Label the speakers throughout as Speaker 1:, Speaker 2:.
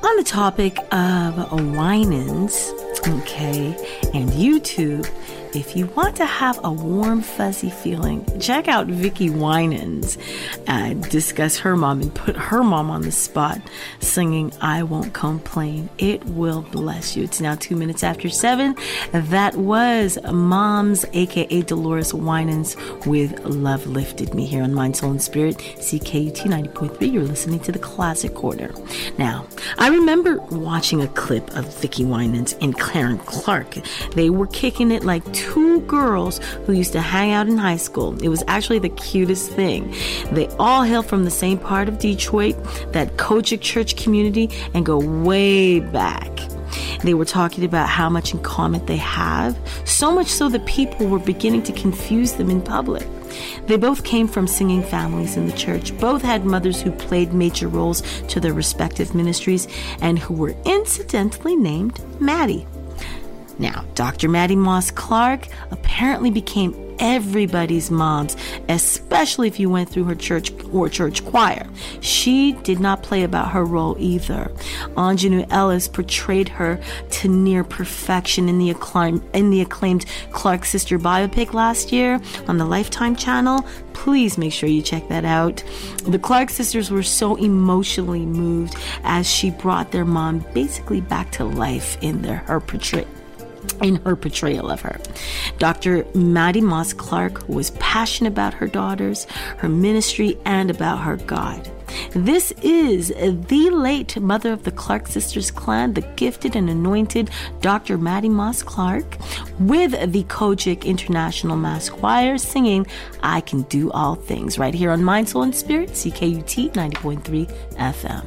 Speaker 1: On the topic of Winans, okay, and YouTube, if you want to have a warm, fuzzy feeling, check out Vicki Winans discuss her mom and put her mom on the spot singing I Won't Complain. It will bless you. It's now 2 minutes after 7. That was Moms, aka Dolores Winans, with Love Lifted Me here on Mind, Soul, and Spirit, CKUT 90.3. You're listening to the Classic Quarter. Now, I remember watching a clip of Vicki Winans and Clarence Clark. They were kicking it like two girls who used to hang out in high school. It was actually the cutest thing. They all hail from the same part of Detroit, that Kojic church community, and go way back. They were talking about how much in common they have, so much so that people were beginning to confuse them in public. They both came from singing families in the church. Both had mothers who played major roles to their respective ministries and who were incidentally named Maddie. Now, Dr. Maddie Moss Clark apparently became everybody's moms, especially if you went through her church or church choir. She did not play about her role either. Anjanou Ellis portrayed her to near perfection in the acclaimed Clark Sister biopic last year on the Lifetime channel. Please make sure you check that out. The Clark sisters were so emotionally moved as she brought their mom basically back to life in her portrayal of her. Dr. Maddie Moss Clark was passionate about her daughters, her ministry, and about her God. This is the late mother of the Clark sisters clan, the gifted and anointed Dr. Maddie Moss Clark, with the Kojic International Mass Choir singing I Can Do All Things right here on Mind, Soul, and Spirit, CKUT 90.3 FM.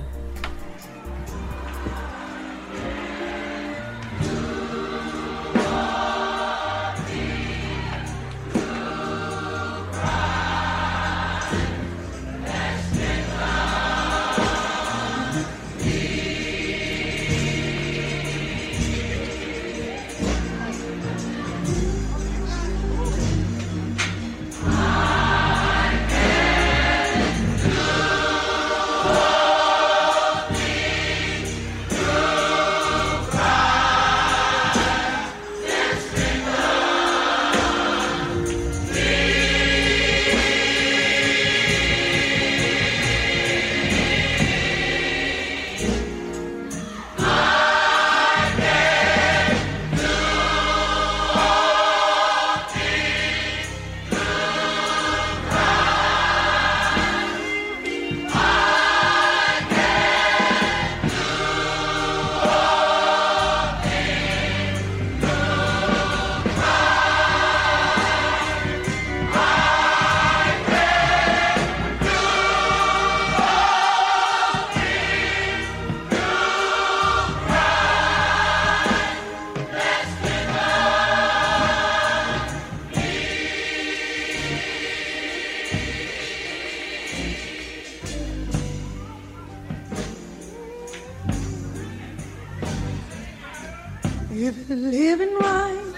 Speaker 2: If living right,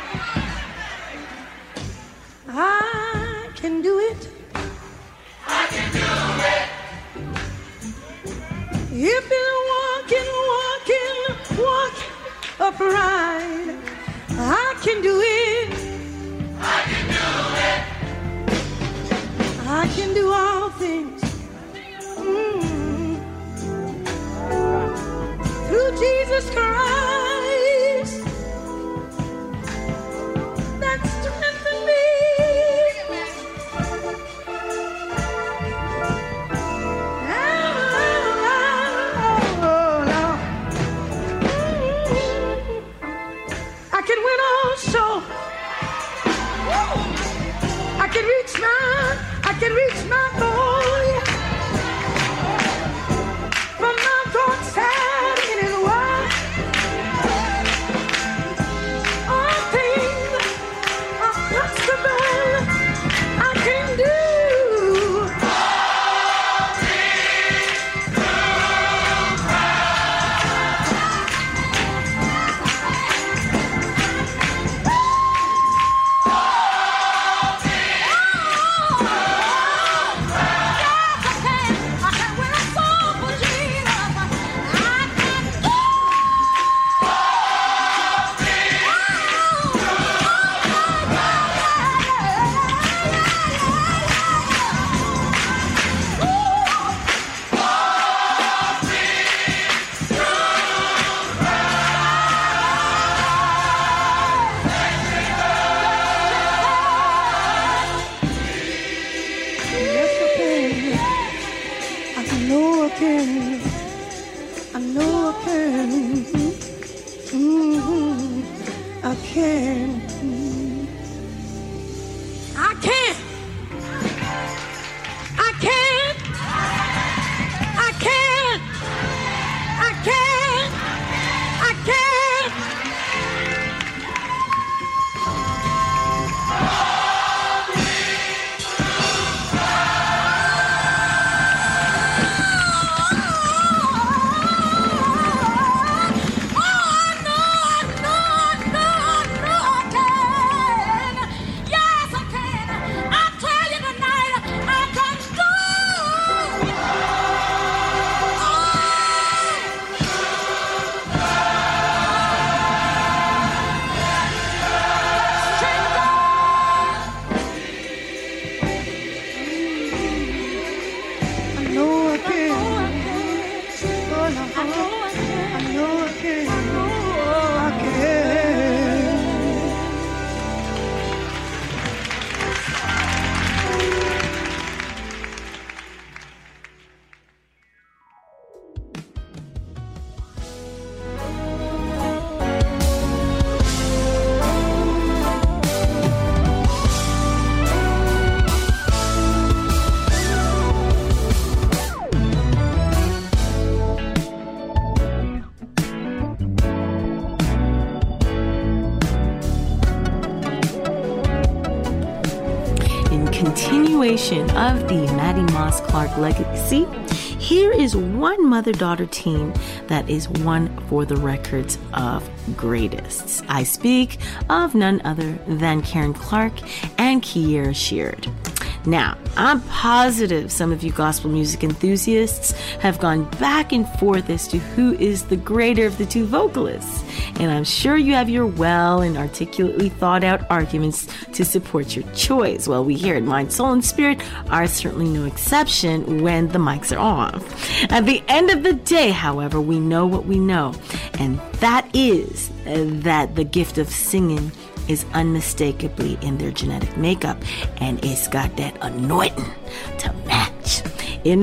Speaker 2: I can do it. I can do it. If it's walk upright, I can do it. I can do it. I can do all things. Through Jesus Christ. I can reach my goal from Mount Roxanne and wide. All things are possible. I can do all things through Christ. I can't. I can't. I can't. I can't. I can't. I can't.
Speaker 1: Continuation of the Mattie Moss Clark legacy, here is one mother-daughter team that is one for the records of greatest. I speak of none other than Karen Clark and Kierra Sheard. Now, I'm positive some of you gospel music enthusiasts have gone back and forth as to who is the greater of the two vocalists, and I'm sure you have your well and articulately thought out arguments to support your choice. Well, we here at Mind, Soul, and Spirit are certainly no exception when the mics are off. At the end of the day, however, we know what we know, and that is that the gift of singing is unmistakably in their genetic makeup, and it's got that anointing to match. In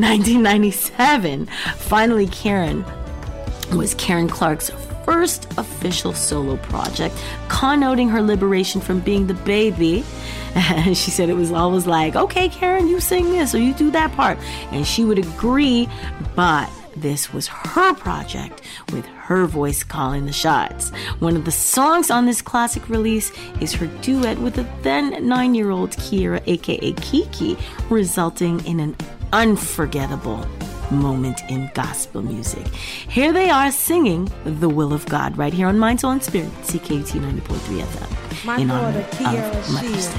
Speaker 1: 1997, finally Karen was Karen Clark's first official solo project, connoting her liberation from being the baby. And she said it was always like, okay, Karen, you sing this or you do that part. And she would agree, but this was her project with her voice calling the shots. One of the songs on this classic release is her duet with the then 9-year-old Kierra, aka Kiki, resulting in an unforgettable moment in gospel music. Here they are singing The Will of God right here on Mind, Soul, and Spirit, CKUT 90.3 FM.
Speaker 2: My
Speaker 1: in
Speaker 2: daughter,
Speaker 1: honor
Speaker 2: Kierra
Speaker 1: of Mother's
Speaker 2: Sheard.
Speaker 1: Day.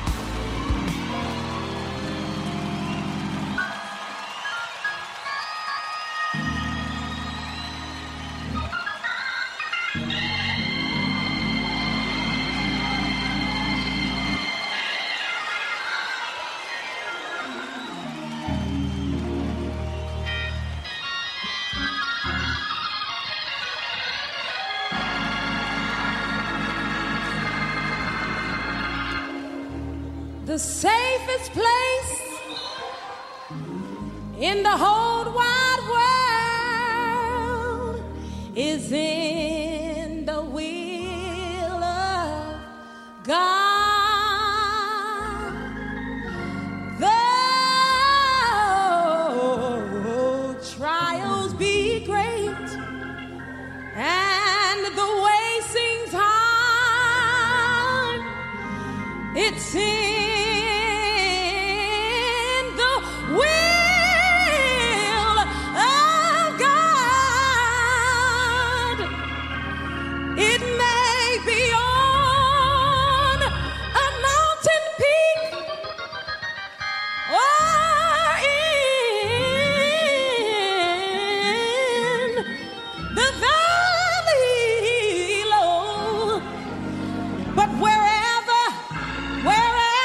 Speaker 2: The safest place in the whole wide world is in the will of God. Though trials be great and the way seems hard, it's in wherever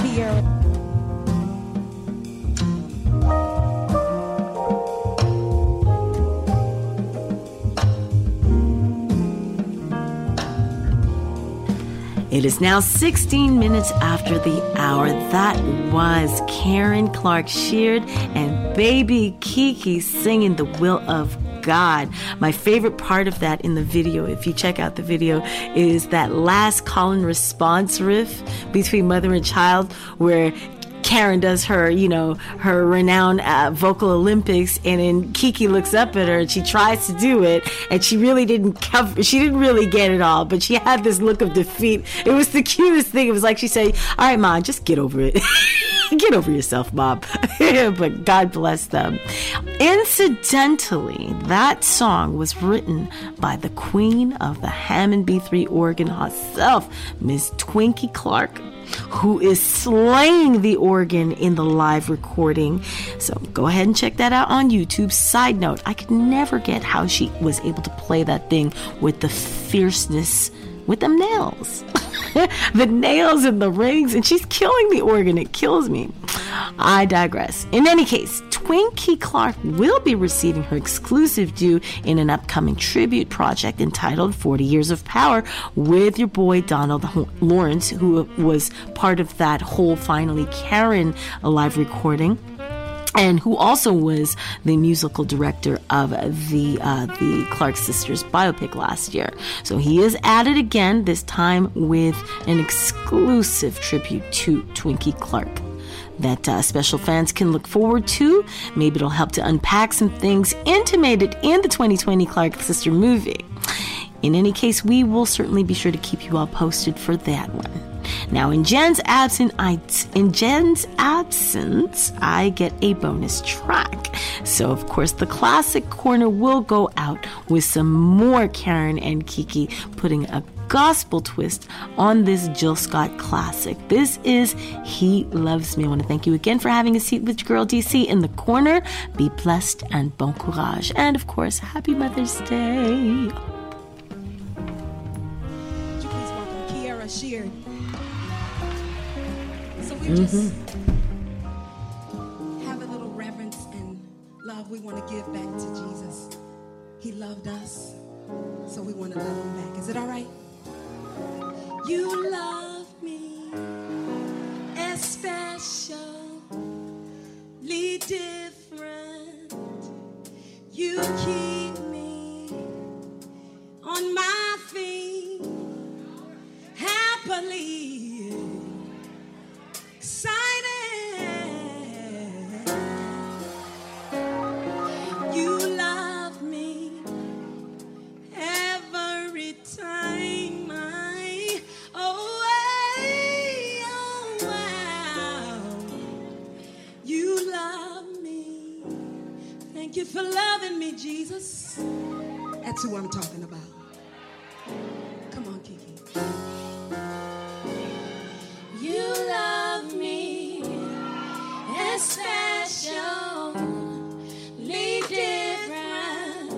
Speaker 2: Kiara.
Speaker 1: It is now 16 minutes after the hour. That was Karen Clark Sheard and Baby Kiki singing The Will of God. My favorite part of that in the video, if you check out the video, is that last call and response riff between mother and child where Karen does her, her renowned vocal Olympics, and then Kiki looks up at her and she tries to do it, and she didn't really get it all, but she had this look of defeat. It was the cutest thing. It was like she said, all right, Mom, just get over it. Get over yourself, Mom. But God bless them. Incidentally, that song was written by the queen of the Hammond B3 organ herself, Miss Twinkie Clark, who is slaying the organ in the live recording. So go ahead and check that out on YouTube. Side note, I could never get how she was able to play that thing with the fierceness, with them nails. The nails and the rings, and she's killing the organ. It kills me. I digress. In any case, Twinkie Clark will be receiving her exclusive due in an upcoming tribute project entitled 40 Years of Power with your boy Donald Lawrence, who was part of that whole Finally Karen live recording, and who also was the musical director of the Clark Sisters biopic last year. So he is at it again, this time with an exclusive tribute to Twinkie Clark that special fans can look forward to. Maybe it'll help to unpack some things intimated in the 2020 Clark Sister movie. In any case, we will certainly be sure to keep you all posted for that one. Now, in Jen's absence, I get a bonus track. So, of course, the Classic Corner will go out with some more Karen and Kiki putting a gospel twist on this Jill Scott classic. This is He Loves Me. I want to thank you again for having a seat with your girl DC in the corner. Be blessed and bon courage. And, of course, happy Mother's Day.
Speaker 2: Would you please welcome Kiara Sheard? So we just have a little reverence and love we want to give back to Jesus. He loved us, so we want to love him back. Is it all right? You love me especially different. You keep me on my feet happily excited. You love me every time I away. Oh wow, you love me. Thank you for loving me, Jesus. That's who I'm talking about. Come on, Kiki. You love me especially different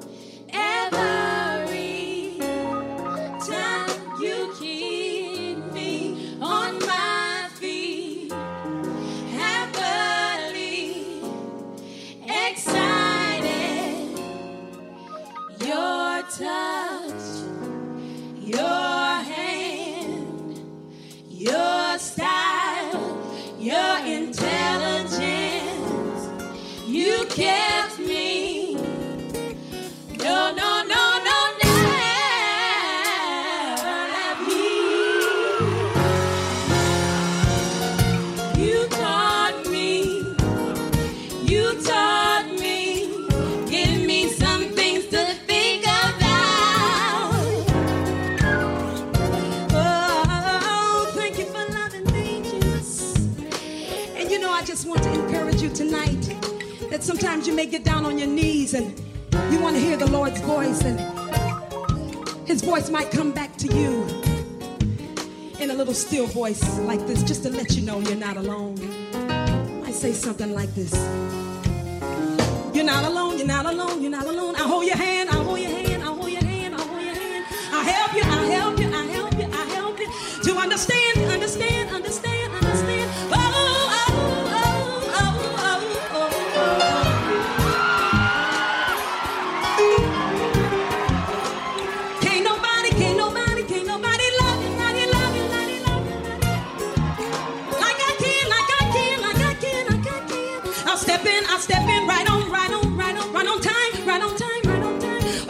Speaker 2: every time you keep me on my feet happily excited. Your touch, your hand, your style, your intelligence, you kept me. No, no, no, no, never left me. You taught me, give me some things to think about. Oh, thank you for loving me, Jesus. And you know, I just want to encourage you tonight that sometimes you may get down on your knees and you want to hear the Lord's voice, and his voice might come back to you in a little still voice like this, just to let you know you're not alone. I say something like this: you're not alone, you're not alone, you're not alone. I hold your hand, I hold your hand, I hold your hand, I hold your hand. I help you, I help you, I help you, I help you to understand, understand, understand, understand. understand. Can't nobody love you like I can. I'll step in right on time. Oh,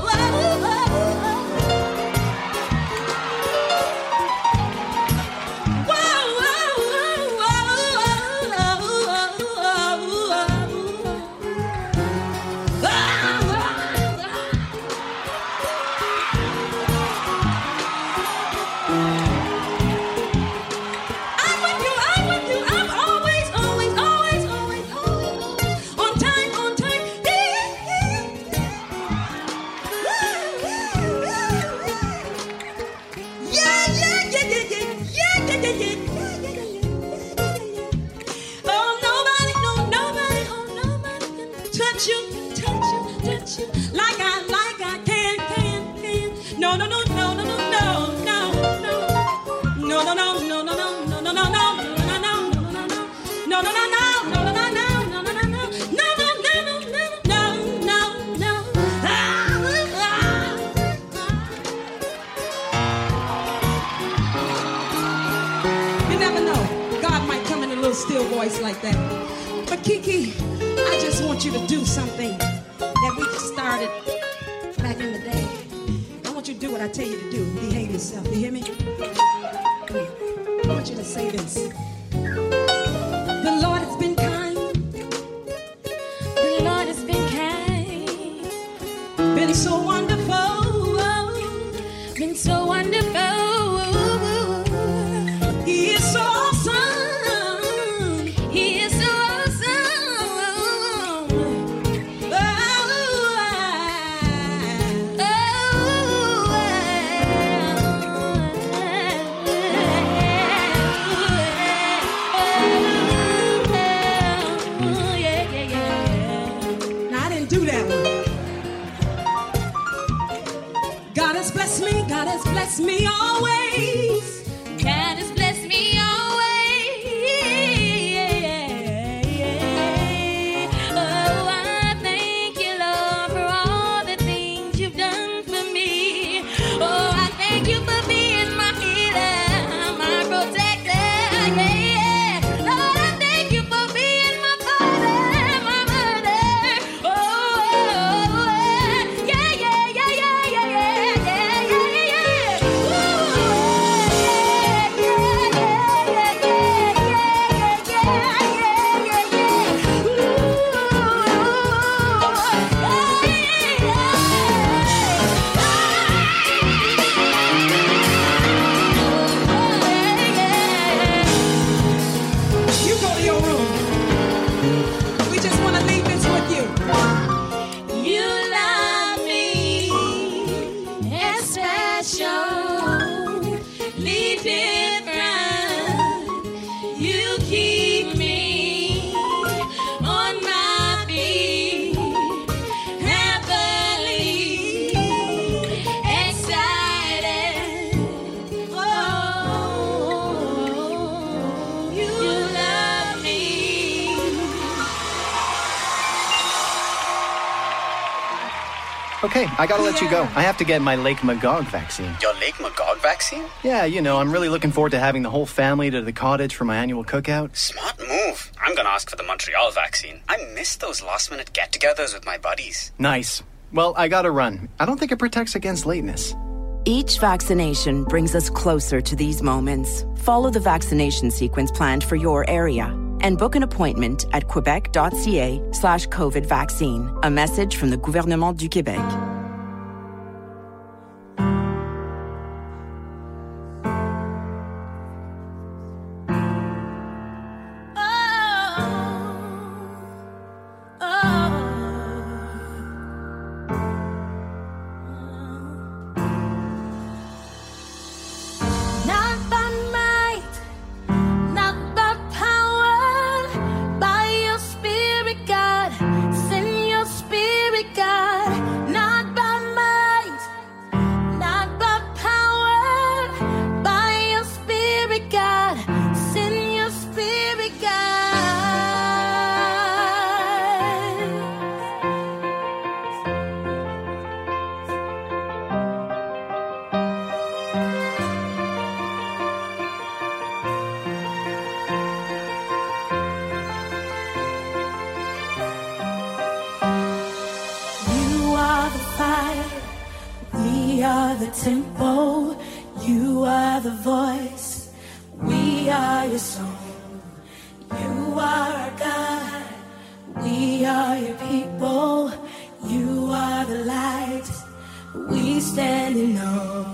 Speaker 2: still voice like that. But Kiki, I just want you to do something that we started back in the day. I want you to do what I tell you to do. Behave yourself. You hear me? I want you to say this. The Lord has been kind. The Lord has been kind. Been so wonderful. Been so wonderful. He is so awesome. God has blessed me always. God has blessed me always. Oh, I thank you, Lord, for all the things you've done for me. Oh, I thank you for being my healer, my protector. Yeah. Lord, I thank you for being my father, my mother. Oh, yeah.
Speaker 3: Okay, I gotta let you go. I have to get my Lake Magog vaccine.
Speaker 4: Your Lake Magog vaccine?
Speaker 3: Yeah, you know, I'm really looking forward to having the whole family to the cottage for my annual cookout.
Speaker 4: Smart move. I'm gonna ask for the Montreal vaccine. I miss those last-minute get-togethers with my buddies.
Speaker 3: Nice. Well, I gotta run. I don't think it protects against lateness.
Speaker 5: Each vaccination brings us closer to these moments. Follow the vaccination sequence planned for your area and book an appointment at quebec.ca/COVID vaccine. A message from the Gouvernement du Québec.
Speaker 6: Not the tempo, you are the voice, we are your song. You are our God, we are your people, you are the light, we stand in awe.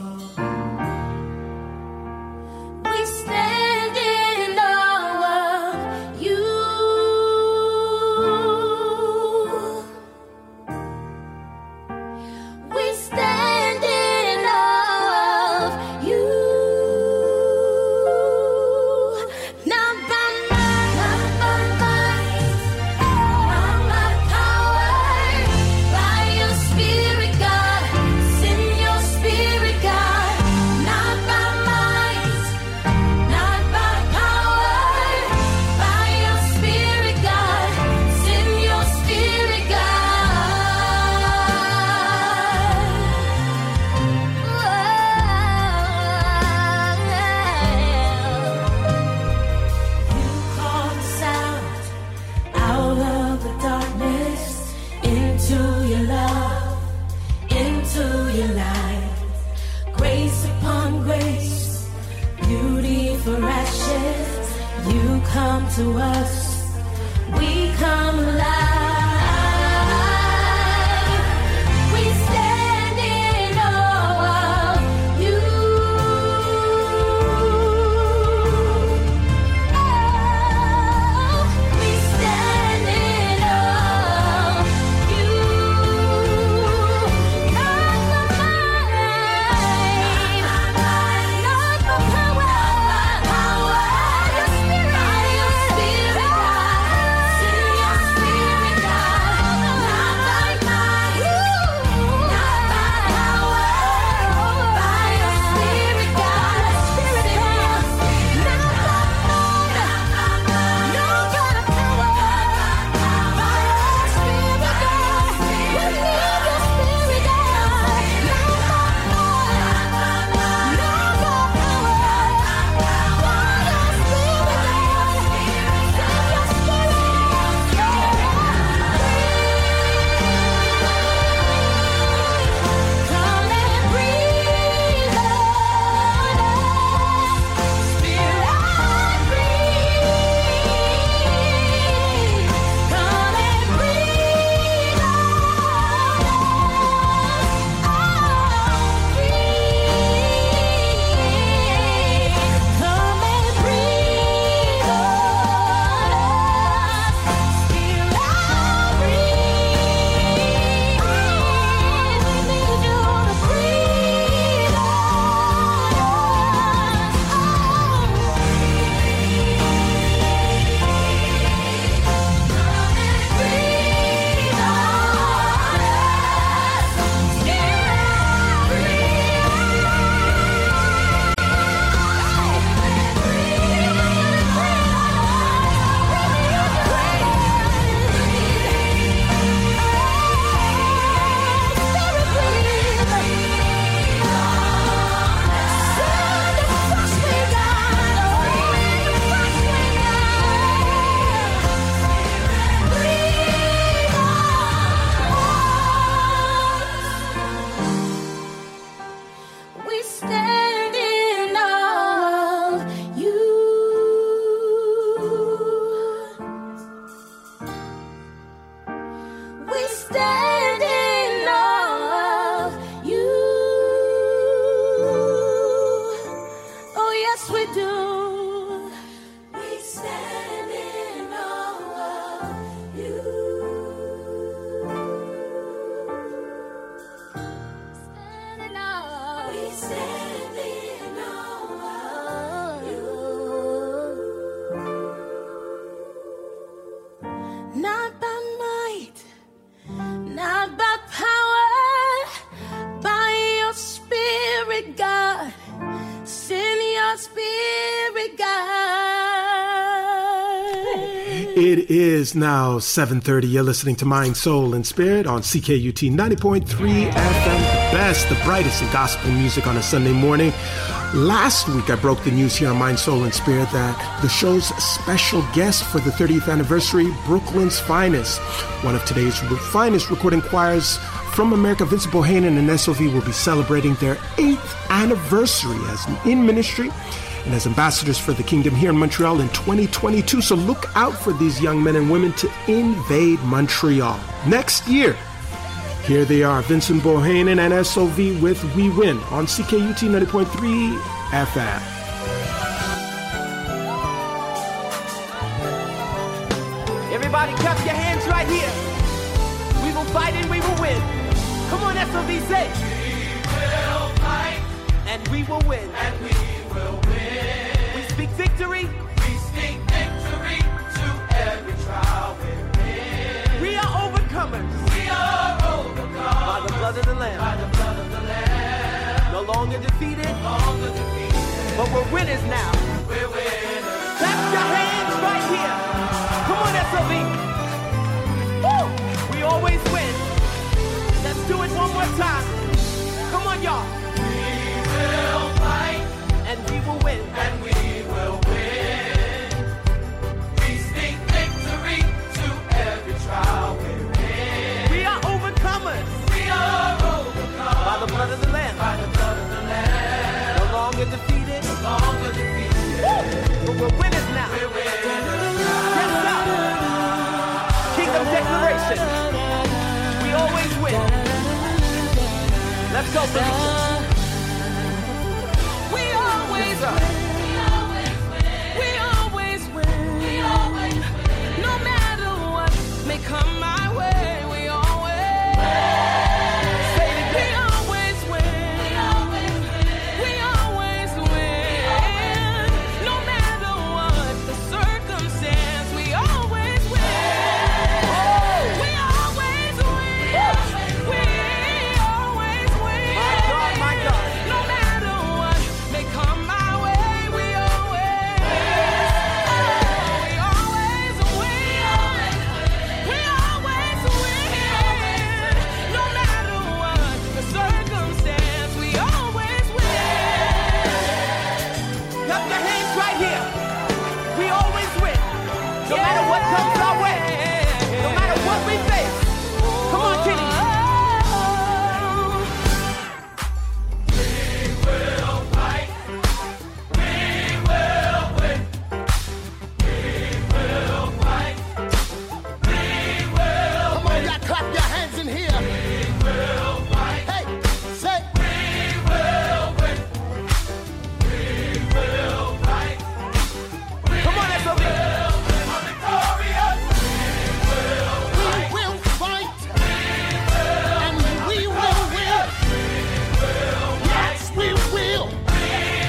Speaker 6: We stand in awe of you. We stand in awe of you. Not by might, not by might, not by power, by your Spirit, God. Send your Spirit, God. Not by might, not by power, by your Spirit, God. Send your Spirit, God. You called us out of the darkness, into your love, into your light. Grace upon grace, beauty for ashes. You come to us, we come alive. We stand in awe of you. We stand in awe of you. Not the might, not the power, your Spirit, God. Send your Spirit, God. Not by might, not by power, by your Spirit, God. Send your Spirit, not by might, no God of power, by your Spirit, God. We need your Spirit, God. Not by might, no God of power, by your Spirit, God. Send your Spirit. Come and breathe on us, Spirit, breathe. Come and breathe on us, come and breathe on us, Spirit, breathe. We need you to breathe on we stand in awe of you. We stand in awe of you. Oh, yes, we do. We stand in awe of you. Stand in awe. We stand in awe of you. Not by might, not by power, by your Spirit, God. Send your Spirit, God.
Speaker 7: It is now 7:30. You're listening to Mind, Soul, and Spirit on CKUT 90.3 FM. The best, the brightest in gospel music on a Sunday morning. Last week, I broke the news here on Mind, Soul, and Spirit that the show's special guest for the 30th anniversary, Brooklyn's Finest, one of today's finest recording choirs From America, Vincent Bohannon and SOV will be celebrating their 8th anniversary as in ministry and as ambassadors for the kingdom here in Montreal in 2022. So look out for these young men and women to invade Montreal next year. Here they are, Vincent Bohannon and SOV with We Win on CKUT 90.3 FM.
Speaker 8: Everybody clap your hands right here. We will fight and we will win. Come on, SOV, say. We will fight and we will win. And we will win. We speak victory. We speak victory to every trial we're in. We are overcomers. We are overcomers. By the blood of the Lamb. By the blood of the Lamb. No longer defeated. No longer defeated. But we're winners now. We're winners. Clap your hands right here. Come on, SOV. Woo! We always win. Let's do it one more time. Come on, y'all. We will fight. And we will win. And we will win. We speak victory to every trial we're in. We are overcomers. We are overcomers. By the blood of the Lamb. By the blood of the Lamb. No longer defeated. No longer defeated. Woo! But we're winners now. We're winners. Yes, sir. Kingdom declaration. We always win. Let's go, Felicia.
Speaker 6: We always win. We always win. We always win. No matter what may come my way, we always
Speaker 8: Say it again.
Speaker 6: We always win. We always win. No matter what the circumstance, we always win. We always win. We always win.
Speaker 8: My God.
Speaker 6: No matter what may come my way, we always win. We always win. No matter what the circumstance, we always win.
Speaker 8: Clap your hands right here. We always win. No matter what comes our way. No matter what we face. Come on, Kenny.
Speaker 9: Come on, y'all clap your hands in here. Hey, say.
Speaker 8: Come on, SOV.
Speaker 9: We will fight. And we will win. Yes, we will. Hey.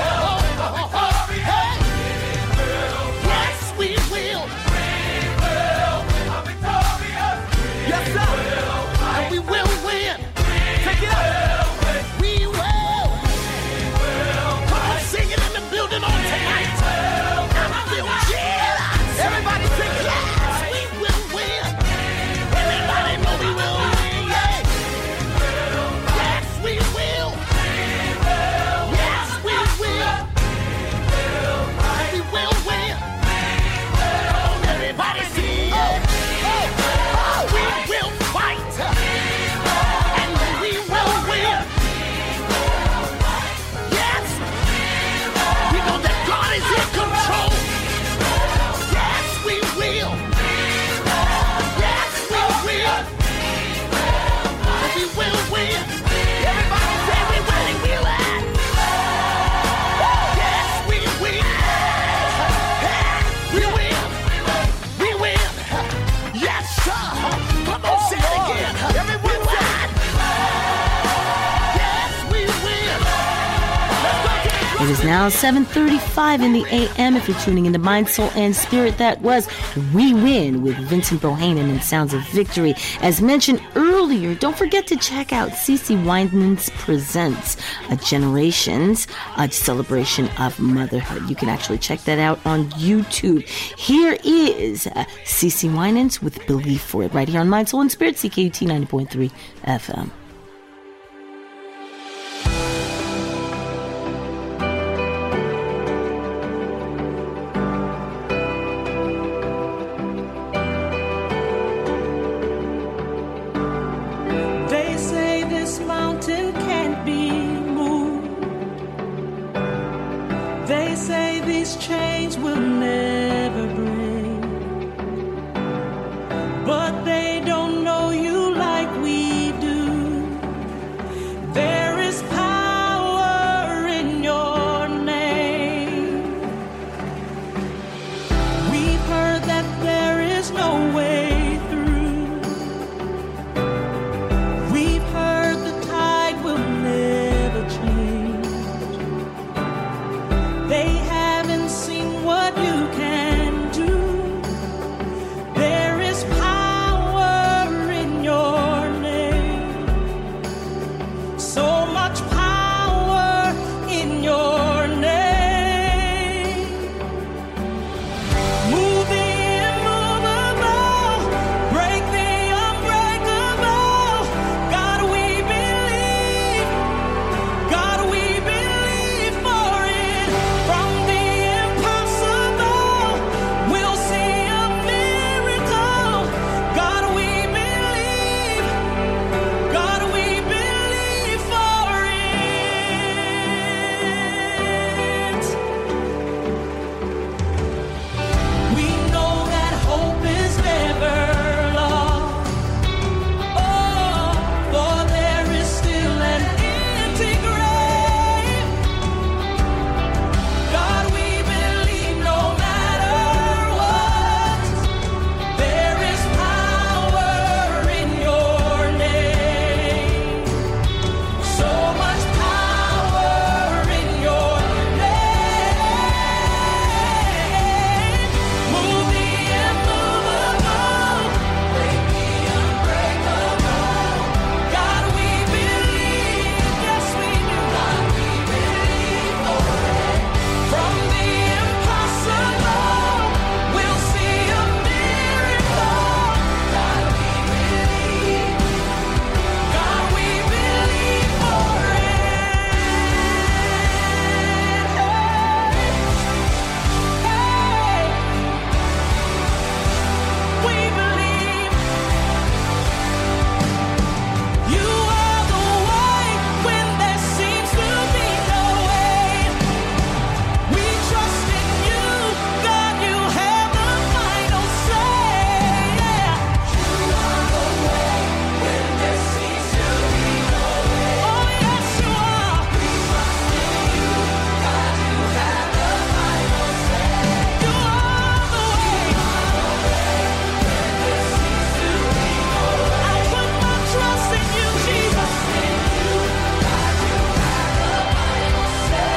Speaker 9: Yes, we will.
Speaker 8: Yes, sir.
Speaker 9: And we will win.
Speaker 8: Take it up.
Speaker 9: We will. Come on, sing it in the building on tonight. And I will Jesus.
Speaker 8: Everybody take it up.
Speaker 9: Yes, we will win. Everybody know we will win. Yeah. Yes, we will. Yes, we will. And we will win. Everybody sing. We will fight. And we will win. Yes. We know that God is in control. Yes, we will. Yes, we will. And we will win. Everybody say we winning, we win. Yes, we win. We win. We win. Yes, sir. Come on, say it again.
Speaker 8: Everyone
Speaker 9: we win. Yes, we win.
Speaker 1: It is now 7:35 in the a.m. If you're tuning into Mind, Soul, and Spirit, that was We Win with Vincent Bohannon and Sounds of Victory. As mentioned earlier, don't forget to check out CeCe Winans Presents a Generations, a celebration of motherhood. You can actually check that out on YouTube. Here is CeCe Winans with Believe For It right here on Mind, Soul, and Spirit, CKUT 90.3 FM.
Speaker 8: They
Speaker 6: say these chains will never break, but they don't know you like we do. There is power in your name. We've heard that there is no way through. We've heard the tide will never change. They haven't seen what you can do. There is power in your name. So much power in your name. Move the immovable, break the unbreakable. God, we believe. God, we believe for it. From the impossible, we'll see a miracle. God, we believe. God, we believe for it. We know that hope is never lost. Oh, for there is still an empty grave. God, we believe no matter what, there is power in your name. So much power in your name. Move the immovable, break the unbreakable. God, we believe, yes we do. God, we believe for it. From the impossible, we'll see a miracle. God, we believe. God, we believe for it. We believe. You are the way when there seems to be no way. We trust in you, God, you have the final say. You are the way when there seems to be no way. Oh, yes, you are. We trust in you, God, you have the final say. You are the way when there seems to be no way. I put my trust in you, Jesus. In you, God, you have the final say.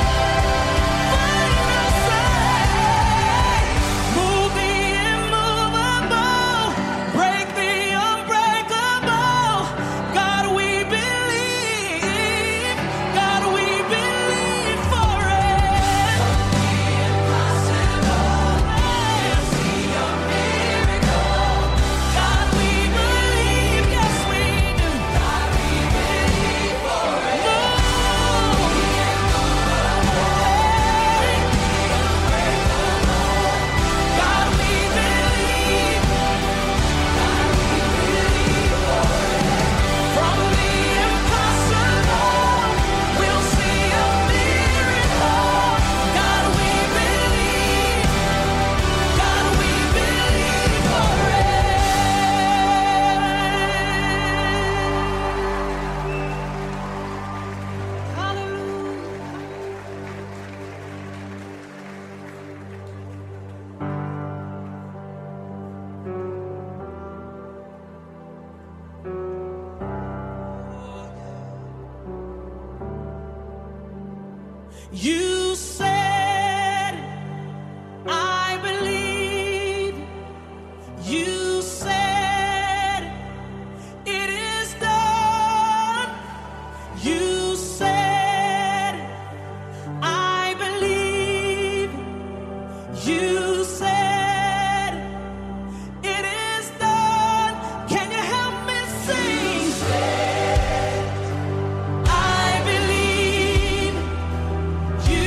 Speaker 6: Final say. Move the immovable, break the unbreakable. God, we believe. God, we believe for it. The impossible, we'll see a miracle. God, we believe, yes we do. God, we believe for it. Move the God, we believe. God, we believe for it. From the impossible, we'll see a miracle. God, we believe. God, we believe for it. Hallelujah. You said, I believe. You said, it is done. You said, I believe. You said, it is done. Can you help me sing? I believe. You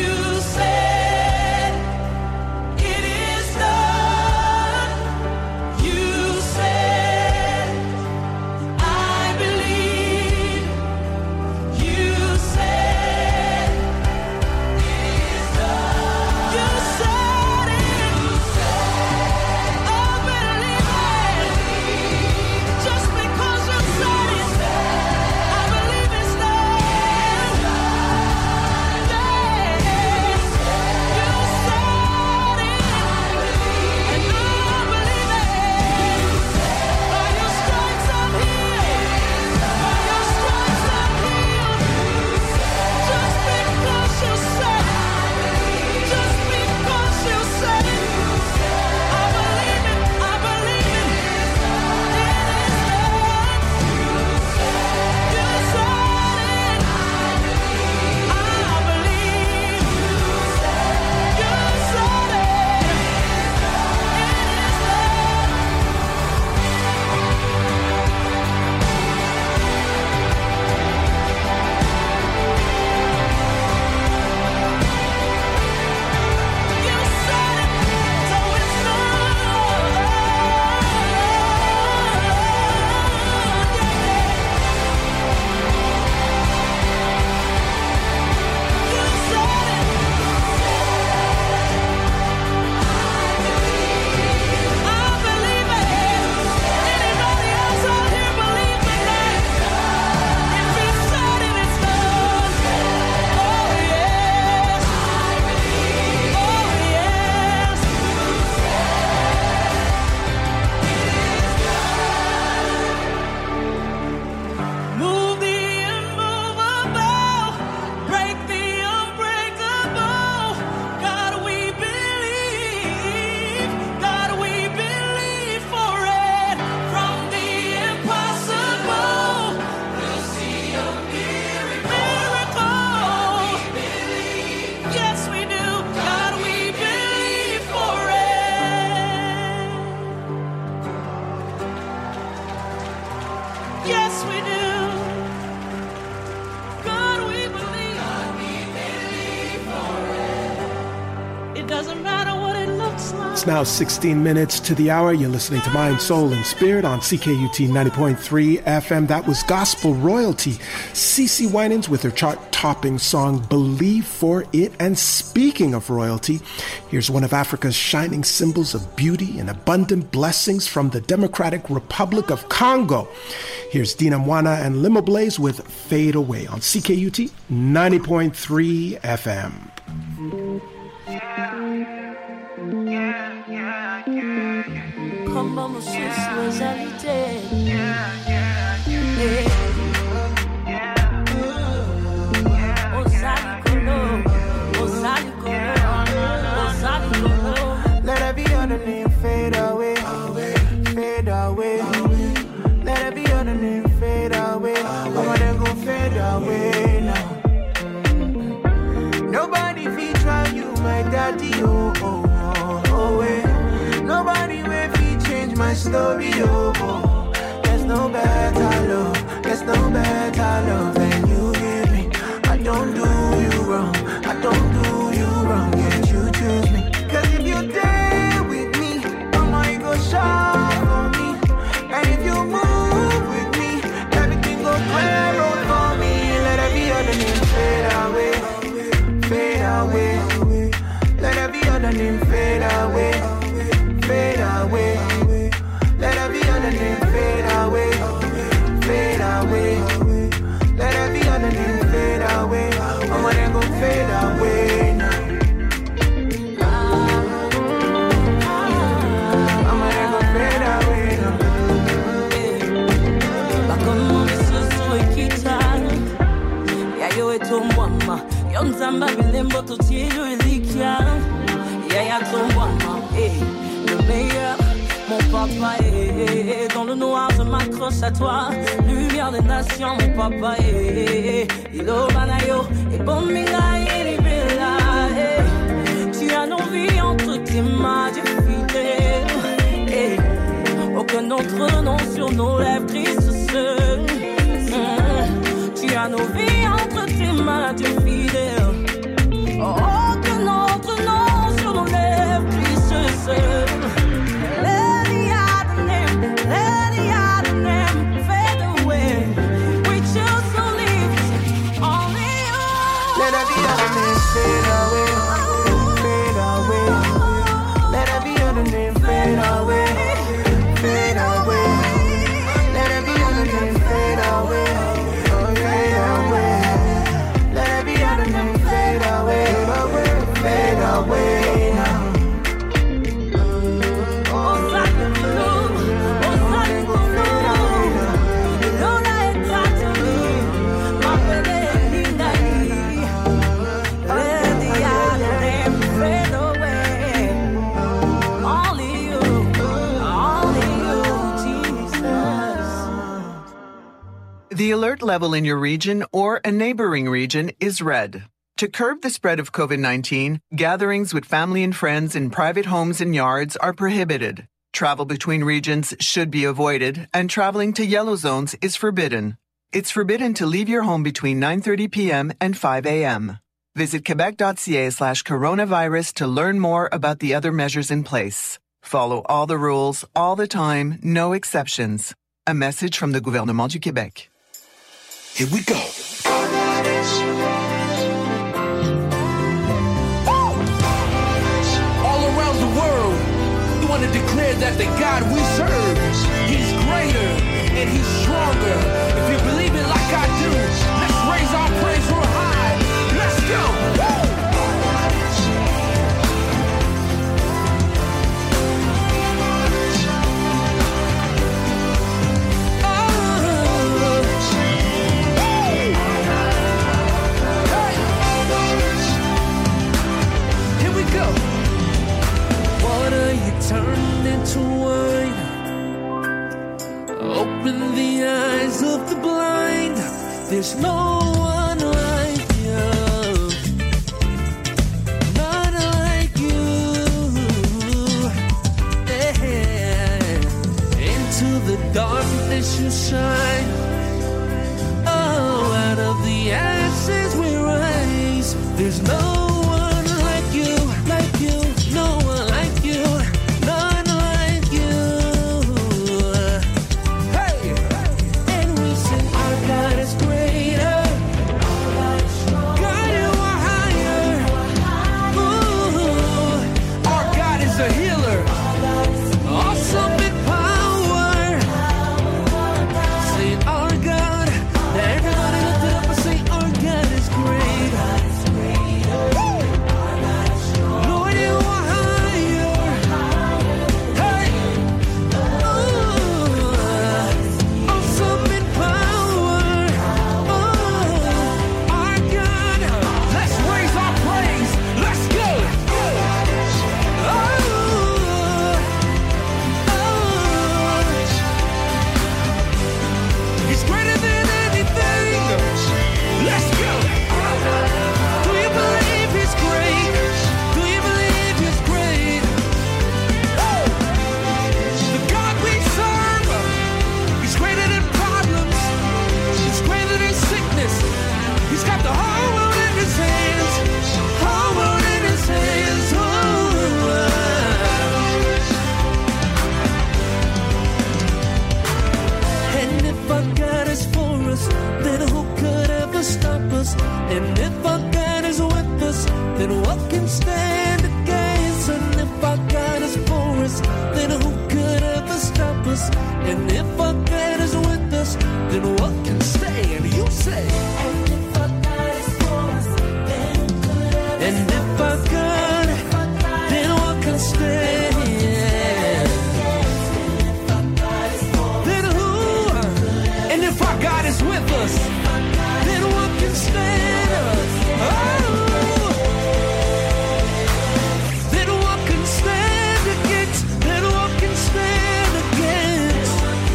Speaker 6: It doesn't matter what it looks like.
Speaker 7: It's now 16 minutes to the hour. You're listening to Mind, Soul, and Spirit on CKUT 90.3 FM. That was Gospel Royalty. CeCe Winans with her chart-topping song, Believe for It. And speaking of royalty, here's one of Africa's shining symbols of beauty and abundant blessings from the Democratic Republic of Congo. Here's Dina Mwana and Limo Blaze with Fade Away on CKUT 90.3 FM.
Speaker 6: Comme mon sensualité.
Speaker 10: Let every other name fade away, fade away. Let every other name fade away. I wanna go fade away now. Nobody feed try you, my daddy, oh, oh, oh, oh, eh. Nobody will feed change my story, oh, oh. There's no better love, there's no better love than you give me. I don't do you wrong, I don't do you wrong, yet you choose me. Cause if you stay with me, I might go sharp for me. And if you move with me, everything goes clear road for me. Let every other name fade away, fade away. Let every other name fade away, fade away. Let every other name fade away, fade away. Let every other name fade away. I'm gonna go fade away now. I'm gonna go fade away now.
Speaker 6: Bakomo misusu ekitana. Ya yo eto mwama. Yonzamba bilembo totielo elikia. Ya ya to mwama. Le meilleur. Mon papa est dans le noir, je m'accroche à toi. Lumière des nations, mon papa est. Ilo banayo, et bon mila et libella. Tu as nos vies entre tes mains, Dieu fidèle. Aucun autre nom sur nos lèvres, Christ seul. Tu as nos vies entre tes mains, Dieu fidèle. Aucun autre nom sur nos lèvres, Christ seul.
Speaker 10: Fade away, fade away. Let every other name fade away, fade away. Let every other name fade away, fade away. Let every other name fade away, fade away now.
Speaker 11: The alert level in your region or a neighboring region is red. To curb the spread of COVID-19, gatherings with family and friends in private homes and yards are prohibited. Travel between regions should be avoided, and traveling to yellow zones is forbidden. It's forbidden to leave your home between 9:30 p.m. and 5 a.m. Visit quebec.ca/coronavirus to learn more about the other measures in place. Follow all the rules, all the time, no exceptions. A message from the Gouvernement du Québec.
Speaker 9: Here we go. All around the world, we want to declare that the God we serve, He's greater and He's stronger. If you believe it like I do, let's raise our praise real high. Let's go. Woo! Turned into wine. Open the eyes of the blind. There's no one like you. Not like you. Yeah. Into the darkness you shine. Oh, out of the ashes we rise. There's no one like you, like you. us. And if our God is with us, then what can stay? And you say, and if our God is for us, then could ever and if our God, then what can stay? Then who? And if our God is with us, then what can stand us? Oh. Then what can stand against? Then what can stand against?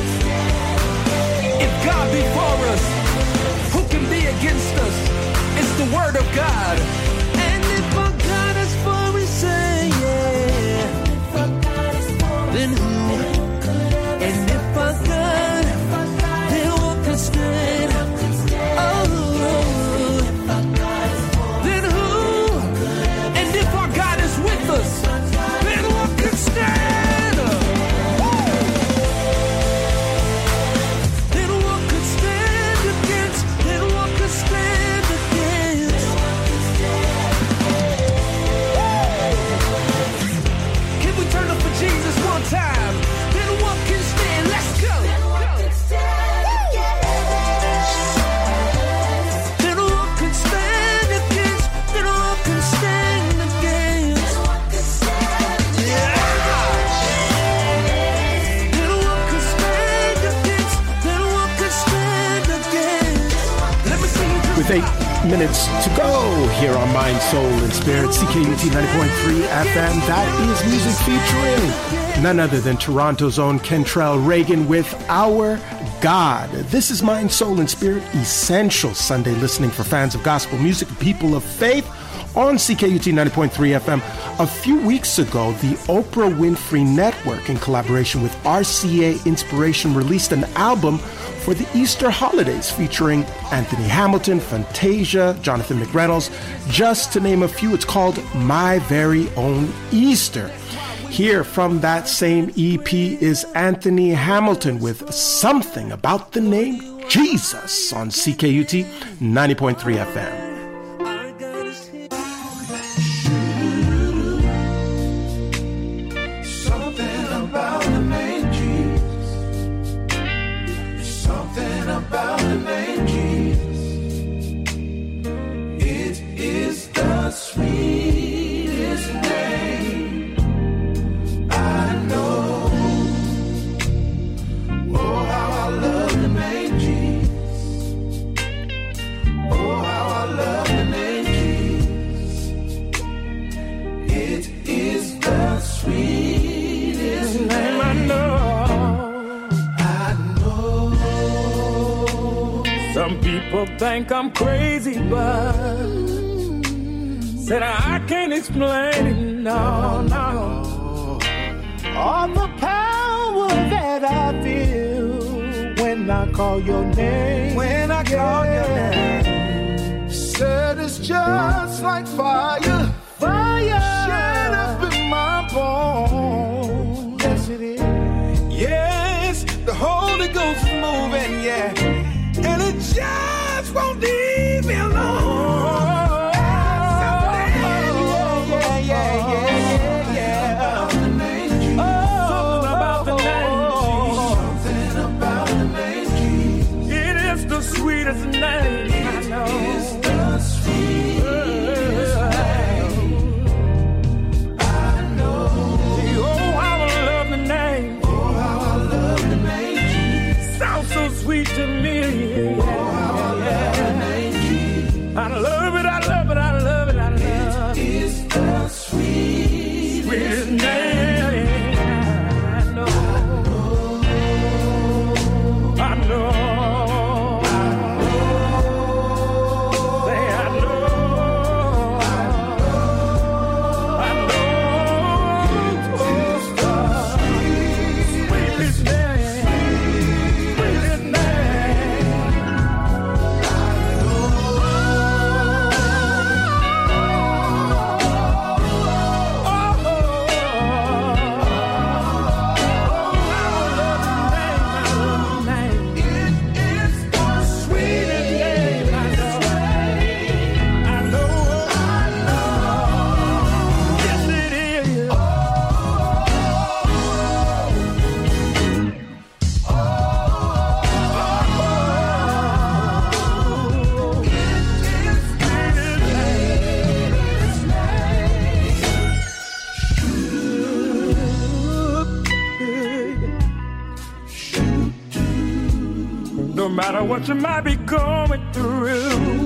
Speaker 9: If God be for us, who can be against us? It's the word of God. And if our God is for us, say yeah. Then who? And if our God, then what can stand? Oh. Then who? And if our God is with us, then what can stand? Then what could stand against? Then what could stand against? Can we turn up for Jesus one time? Then what can stand? Let's go. Then what can stand against? Then what can stand against? Yeah. Then what can stand against? Then what can stand against? Let me see you do
Speaker 7: With 8 minutes to go here on Mind, Soul, and Spirit, CKUT 90.3 FM. That is music featuring none other than Toronto's own Kentrell Reagan with Our God. This is Mind, Soul, and Spirit, essential Sunday listening for fans of gospel music and people of faith on CKUT 90.3 FM. A few weeks ago, the Oprah Winfrey Network, in collaboration with RCA Inspiration, released an album for the Easter holidays featuring Anthony Hamilton, Fantasia, Jonathan McReynolds, just to name a few. It's called My Very Own Easter. Here from that same EP is Anthony Hamilton with Something About the Name Jesus on CKUT 90.3 FM.
Speaker 10: Something about the name Jesus. Something about the name Jesus. It is the sweetest name I know. Oh, how I love the name Jesus. Oh, how I love the name Jesus. It is the sweetest name I know.
Speaker 9: Some people think I'm crazy, but said I can't explain it, no, no. All the power that I feel when I call your name.
Speaker 10: When I call your name, said it's just like fire,
Speaker 9: Fire,
Speaker 10: shut up in my bones.
Speaker 9: yes it is.
Speaker 10: Yes, the Holy Ghost is moving, yeah, and it just won't leave me alone.
Speaker 9: Something about the name Jesus. It is the sweetest name I know.
Speaker 12: matter what you might be going through.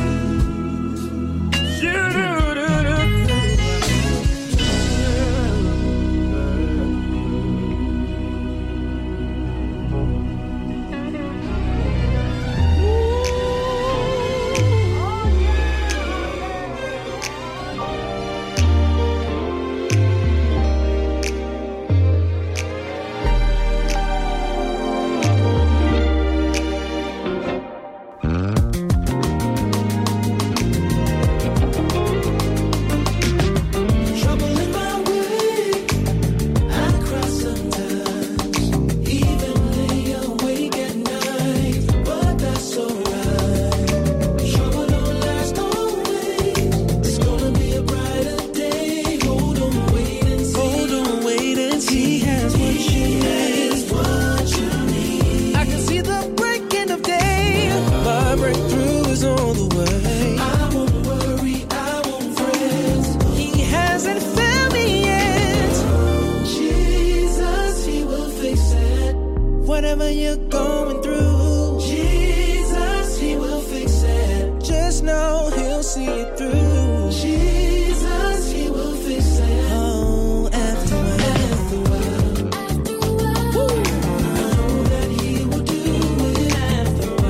Speaker 13: Whatever you're going through, Jesus, He will fix it. Just know He'll see it through. Jesus, He will fix it. Oh, after a while, I know that He will do it. After a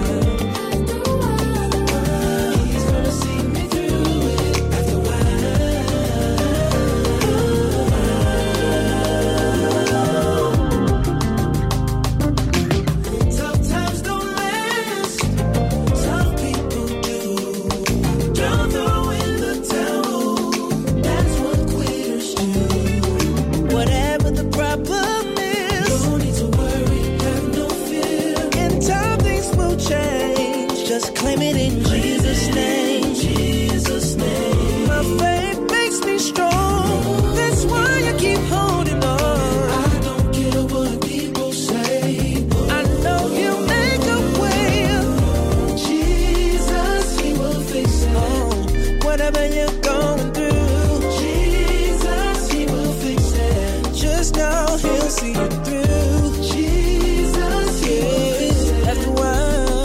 Speaker 13: while, He's gonna see me through it. After a just claim it in Jesus' name. Jesus' name. My faith makes me strong. That's why I keep holding on. I don't care what people say. I know He'll make a way. Jesus, He will fix it. Oh, whatever you're going through, Jesus, He will fix it. Just know He'll see you through. Jesus, He will fix it. After a while.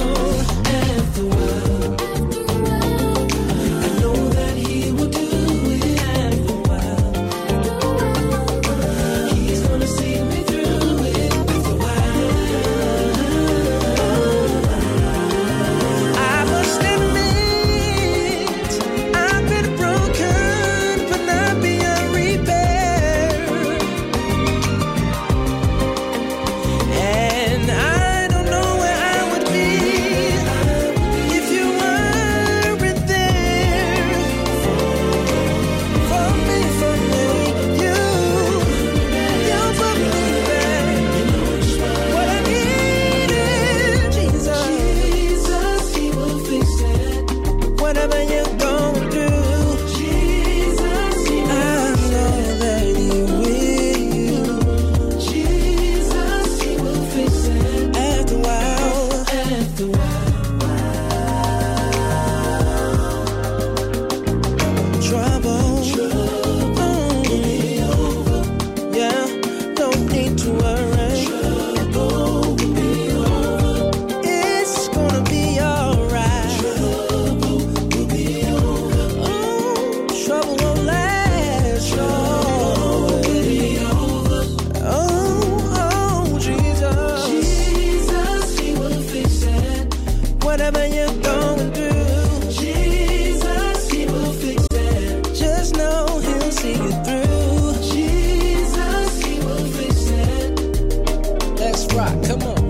Speaker 13: Whatever you're going through, Jesus, He will fix it. Just know He'll see you through. Jesus, He will fix it. Let's rock, come on.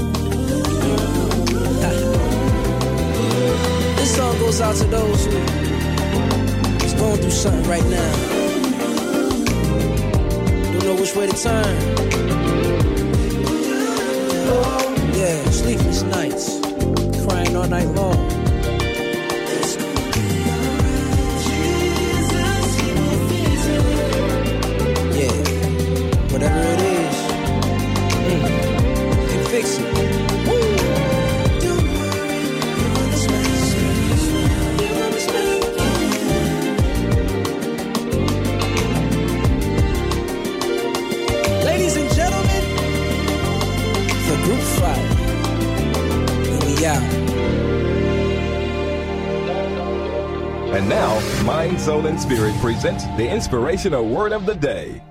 Speaker 13: This song goes out to those who is going through something right now. Don't know which way to turn. Yeah, sleepless nights. Crying all night long. Yeah, whatever it is, you can fix it. Ladies and gentlemen, the Group 5.
Speaker 14: out.
Speaker 15: And now, Mind, Soul, and Spirit presents the Inspirational Word of the Day.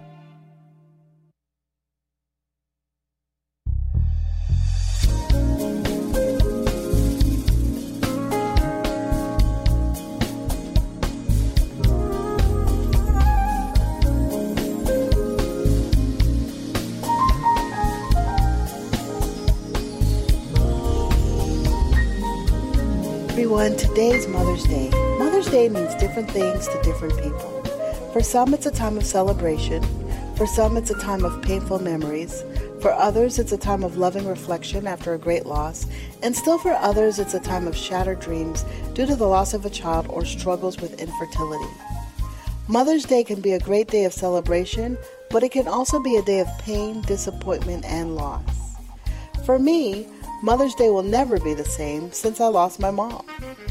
Speaker 16: Everyone, today's Mother's Day. Mother's Day means different things to different people. For some, it's a time of celebration. For some, it's a time of painful memories. For others, it's a time of loving reflection after a great loss. And still for others, it's a time of shattered dreams due to the loss of a child or struggles with infertility. Mother's Day can be a great day of celebration, but it can also be a day of pain, disappointment, and loss. For me, Mother's Day will never be the same since I lost my mom.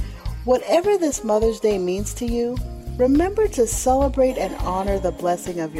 Speaker 16: Whatever this Mother's Day means to you, remember to celebrate and honor the blessing of your